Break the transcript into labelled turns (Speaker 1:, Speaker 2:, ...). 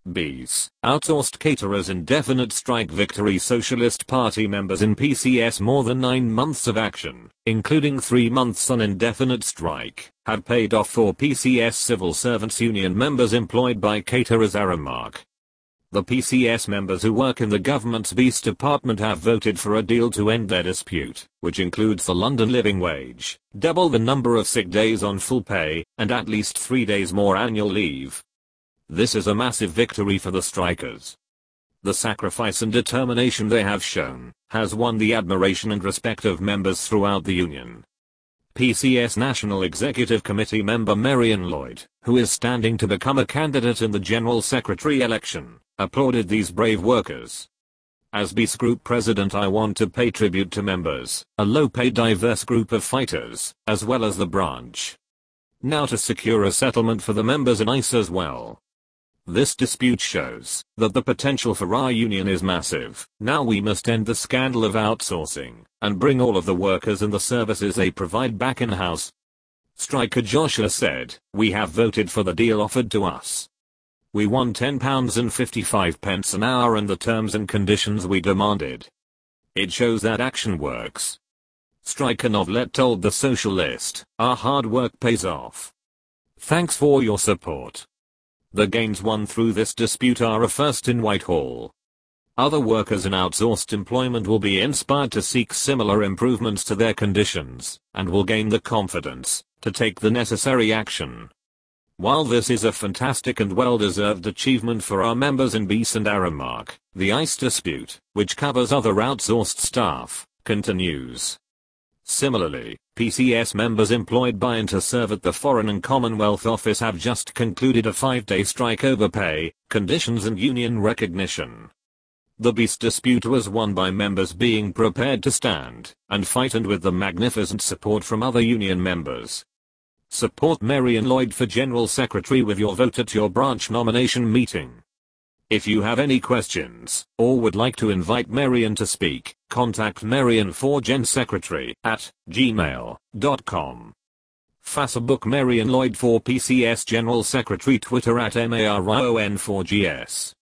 Speaker 1: BS, outsourced caterers indefinite strike victory. Socialist Party members in PCS more than 9 months of action, including 3 months on indefinite strike, had paid off for PCS civil servants union members employed by caterers. Aramark. The PCS members who work in the government's BS department have voted for a deal to end their dispute, which includes the London living wage, double the number of sick days on full pay, and at least 3 days more annual leave. This is a massive victory for the strikers. The sacrifice and determination they have shown has won the admiration and respect of members throughout the union. PCS National Executive Committee member Marian Lloyd, who is standing to become a candidate in the General Secretary election, applauded these brave workers. As BS Group President, I want to pay tribute to members, a low-paid diverse group of fighters, as well as the branch. Now to secure a settlement for the members in ICE as well. This dispute shows that the potential for our union is massive. Now we must end the scandal of outsourcing and bring all of the workers and the services they provide back in-house. Striker Joshua said, "We have voted for the deal offered to us. We won £10.55 an hour and the terms and conditions we demanded. It shows that action works." Striker Novlet told The Socialist, "Our hard work pays off. Thanks for your support. The gains won through this dispute are a first in Whitehall. Other workers in outsourced employment will be inspired to seek similar improvements to their conditions, and will gain the confidence to take the necessary action." While this is a fantastic and well-deserved achievement for our members in BS and Aramark, the ICE dispute, which covers other outsourced staff, continues. Similarly, PCS members employed by Interserve at the Foreign and Commonwealth Office have just concluded a 5-day strike over pay, conditions and union recognition. The BS dispute was won by members being prepared to stand and fight, and with the magnificent support from other union members. Support Marian Lloyd for General Secretary with your vote at your branch nomination meeting. If you have any questions, or would like to invite Marian to speak, contact Marian for Gen Secretary at gmail.com. Facebook Marian Lloyd for PCS General Secretary, Twitter at MARION4GS.